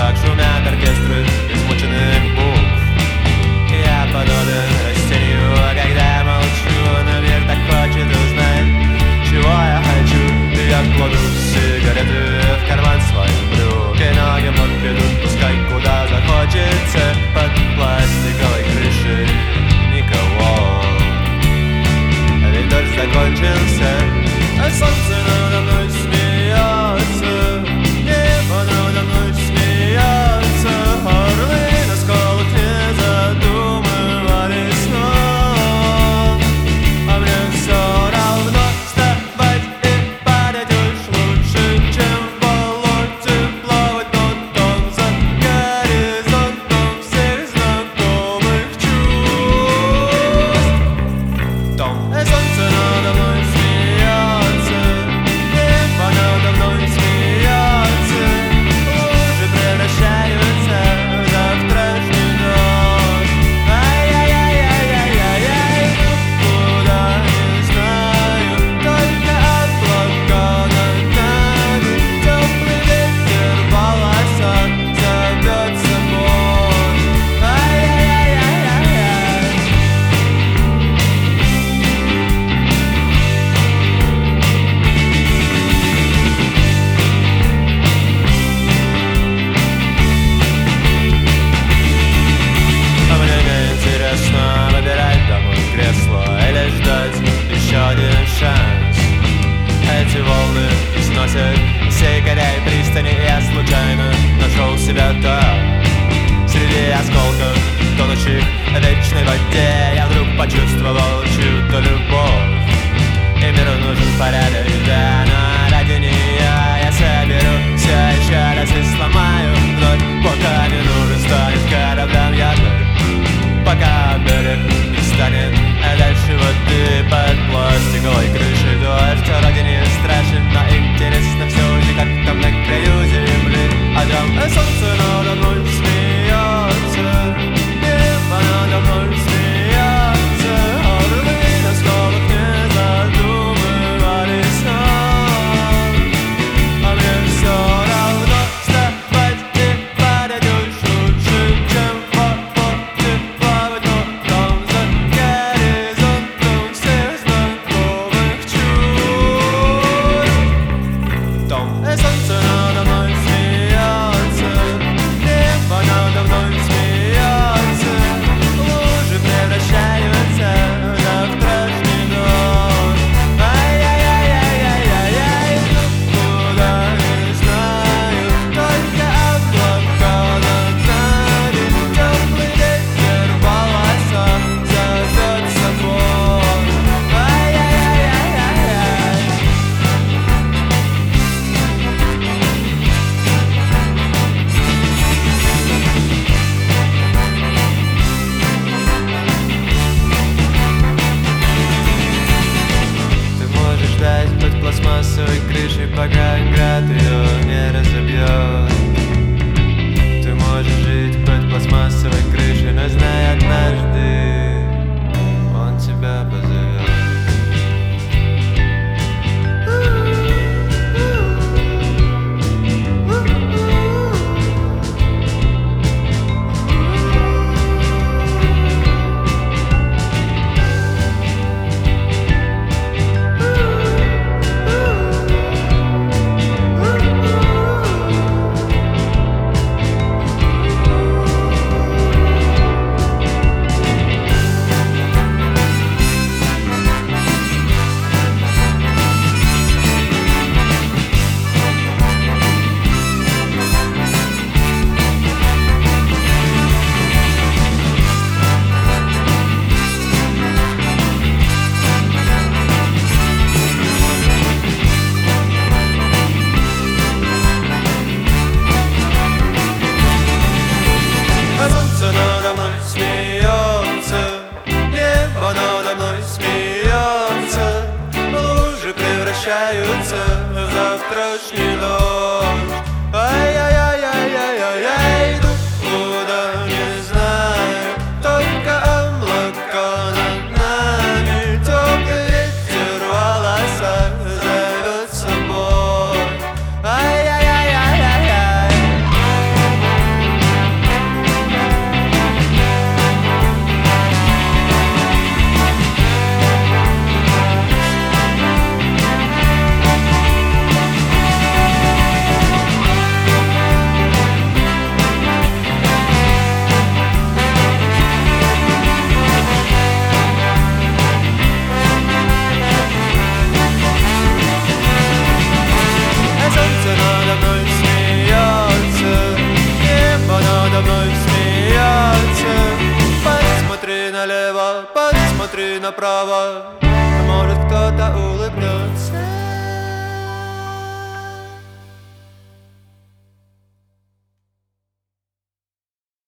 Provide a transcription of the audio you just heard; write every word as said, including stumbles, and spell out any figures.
как шумят оркестры измученных букв. Я подобен растению, когда молчу, но мир так хочет узнать, чего я хочу. И я кладу сигареты в карман своих брюк, и ноги вновь ведут, пускай куда захочется. Под пластиковой крышей никого, ведь дождь закончился, а солнце надо мной смеется, небо надо мной смеется. Орлы на скалах не задумывались, но а мне все равно. Вставать и падать уж лучше, чем в болоте плавать, но там за горизонтом всех знакомых чувств. Там солнце надо мной смеется, небо надо мной смеется, лужи превращаются в завтрашний дождь. Ай-яй-яй-яй-яй-яй, куда не знаю, только облака над нами, теплый ветер в волосах зовет собой. Ай-яй-яй-яй-яй. А мне не интересно выбирать домой кресло или ждать еще один шанс. Эти волны сносят всей коряй пристани, и я случайно нашел себя там. Среди осколков, тонущих в вечной воде, я вдруг почувствовал чью-то любовь. И миру нужен порядок, да, но ради нее я соберу все еще раз и сломаю вновь, пока не нужен станет кораблям якорь, пока берег не станет, а дальше воды под пластиковой крышей дождь. Вроде не страшен, но интересно все же, как там на краю земли, а там солнце надо мной смеется, небо надо мной смеется, орлы на скалах не задумывались, а мне все равно. Вставать и падать уж лучше, чем в болоте плавать, но там за горизонтом всех знакомых чувств. Там солнце надо мной смеется, небо надо мной смеется, лужи превращаются в завтрашний дождь. Ай-яй-яй-яй-яй-яй, куда не знаю, только облака над нами, теплый ветер в волосах зовет собой. Ай-яй-яй-яй-яй. Ты можешь ждать под пластмассовой крышей, пока град ее не разобьет. Ты можешь жить под пластмассовой крышей, но знай, однажды он тебя позовет. смотри направо.